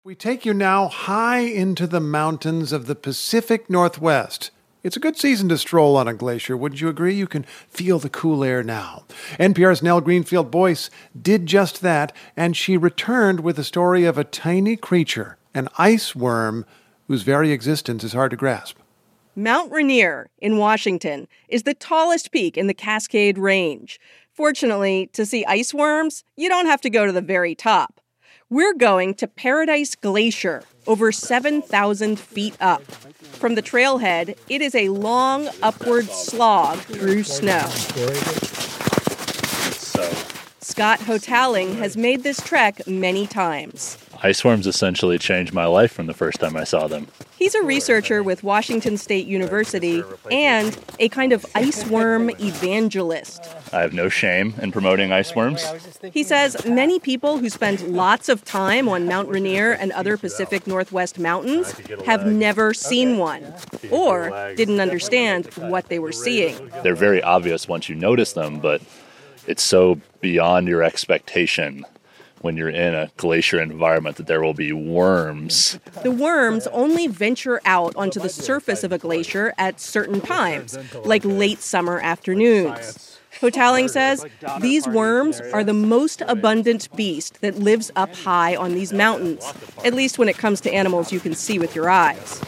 We take you now high into the mountains of the Pacific Northwest. It's a good season to stroll on a glacier, wouldn't you agree? You can feel the cool air now. NPR's Nell Greenfield-Boyce did just that, and she returned with the story of a tiny creature, an ice worm, whose very existence is hard to grasp. Mount Rainier in Washington is the tallest peak in the Cascade Range. Fortunately, to see ice worms, you don't have to go to the very top. We're going to Paradise Glacier, over 7,000 feet up. From the trailhead, it is a long upward slog through snow. Scott Hotaling has made this trek many times. Ice worms essentially changed my life from the first time I saw them. He's a researcher with Washington State University and a kind of ice worm evangelist. I have no shame in promoting ice worms. He says many people who spend lots of time on Mount Rainier and other Pacific Northwest mountains have never seen one or didn't understand what they were seeing. They're very obvious once you notice them, but it's so beyond your expectation when you're in a glacier environment that there will be worms. The worms only venture out onto the surface of a glacier at certain times, like late summer afternoons. Hotaling says these worms are the most abundant beast that lives up high on these mountains, at least when it comes to animals you can see with your eyes.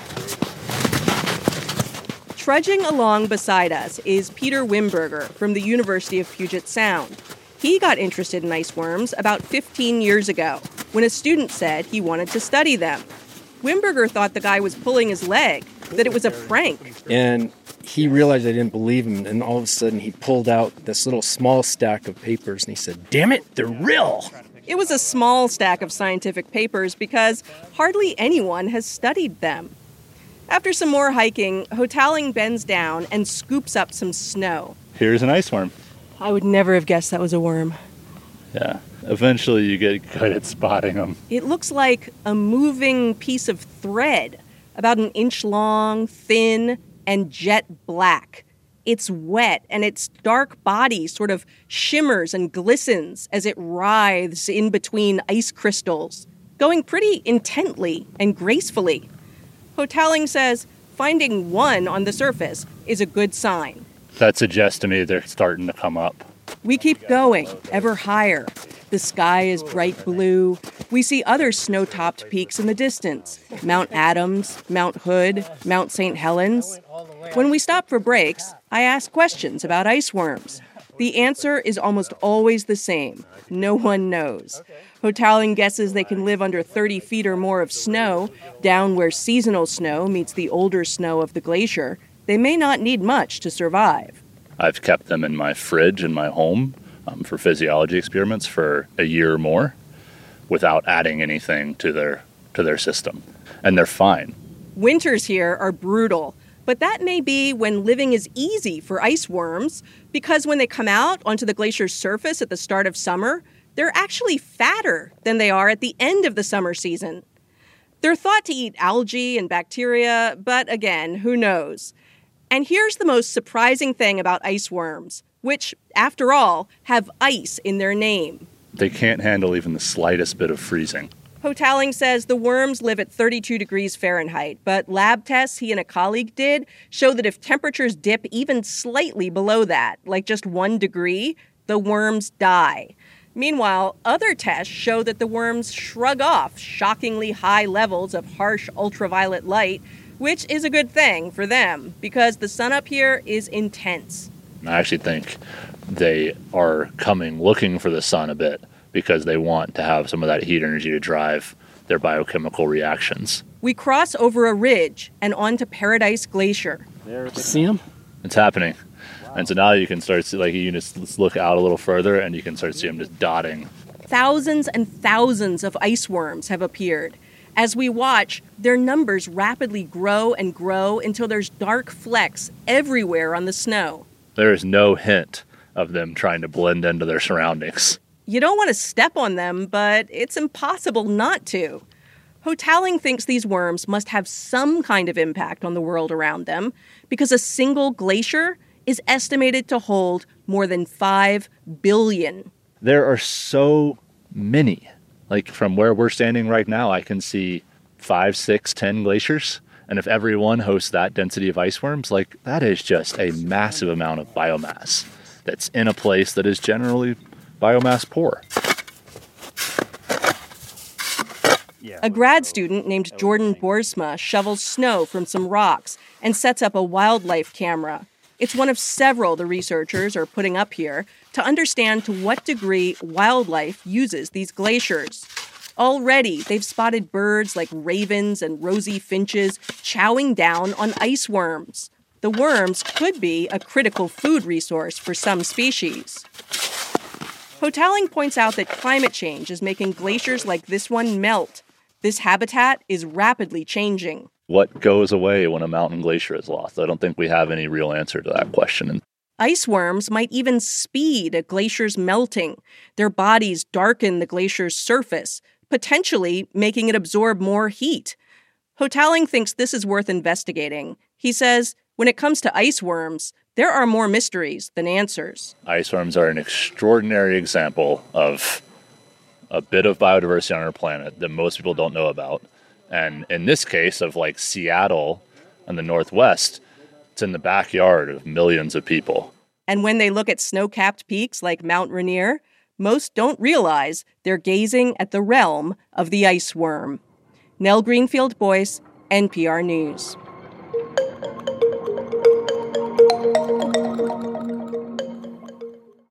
Trudging along beside us is Peter Wimberger from the University of Puget Sound. He got interested in ice worms about 15 years ago when a student said he wanted to study them. Wimberger thought the guy was pulling his leg, that it was a prank. And he realized I didn't believe him, and all of a sudden he pulled out this little small stack of papers and he said, "Damn it, they're real!" It was a small stack of scientific papers because hardly anyone has studied them. After some more hiking, Hotaling bends down and scoops up some snow. Here's an ice worm. I would never have guessed that was a worm. Yeah, eventually you get good at spotting them. It looks like a moving piece of thread, about an inch long, thin, and jet black. It's wet, and its dark body sort of shimmers and glistens as it writhes in between ice crystals, going pretty intently and gracefully. Hotaling says finding one on the surface is a good sign. That suggests to me they're starting to come up. We keep going, ever higher. The sky is bright blue. We see other snow-topped peaks in the distance. Mount Adams, Mount Hood, Mount St. Helens. When we stop for breaks, I ask questions about ice worms. The answer is almost always the same. No one knows. Hotaling guesses they can live under 30 feet or more of snow, down where seasonal snow meets the older snow of the glacier. They may not need much to survive. I've kept them in my fridge in my home for physiology experiments for a year or more without adding anything to their system. And they're fine. Winters here are brutal, but that may be when living is easy for ice worms, because when they come out onto the glacier's surface at the start of summer, they're actually fatter than they are at the end of the summer season. They're thought to eat algae and bacteria, but again, who knows? And here's the most surprising thing about ice worms, which, after all, have ice in their name. They can't handle even the slightest bit of freezing. Hotaling says the worms live at 32 degrees Fahrenheit, but lab tests he and a colleague did show that if temperatures dip even slightly below that, like just 1 degree, the worms die. Meanwhile, other tests show that the worms shrug off shockingly high levels of harsh ultraviolet light, which is a good thing for them because the sun up here is intense. I actually think they are coming looking for the sun a bit because they want to have some of that heat energy to drive their biochemical reactions. We cross over a ridge and onto Paradise Glacier. See them? It's happening. And so now you can start to, you can just look out a little further and you can start to see them just dotting. Thousands and thousands of ice worms have appeared. As we watch, their numbers rapidly grow and grow until there's dark flecks everywhere on the snow. There is no hint of them trying to blend into their surroundings. You don't want to step on them, but it's impossible not to. Hotaling thinks these worms must have some kind of impact on the world around them because a single glacier is estimated to hold more than 5 billion. There are so many. Like from where we're standing right now, I can see 5, 6, 10 glaciers. And if every one hosts that density of ice worms, like that is just a massive amount of biomass that's in a place that is generally biomass poor. A grad student named Jordan Boersma shovels snow from some rocks and sets up a wildlife camera. It's one of several the researchers are putting up here to understand to what degree wildlife uses these glaciers. Already, they've spotted birds like ravens and rosy finches chowing down on ice worms. The worms could be a critical food resource for some species. Hotaling points out that climate change is making glaciers like this one melt. This habitat is rapidly changing. What goes away when a mountain glacier is lost? I don't think we have any real answer to that question. Ice worms might even speed a glacier's melting. Their bodies darken the glacier's surface, potentially making it absorb more heat. Hotaling thinks this is worth investigating. He says, when it comes to ice worms, there are more mysteries than answers. Ice worms are an extraordinary example of a bit of biodiversity on our planet that most people don't know about. And in this case of like Seattle and the Northwest, it's in the backyard of millions of people. And when they look at snow-capped peaks like Mount Rainier, most don't realize they're gazing at the realm of the ice worm. Nell Greenfield-Boyce, NPR News.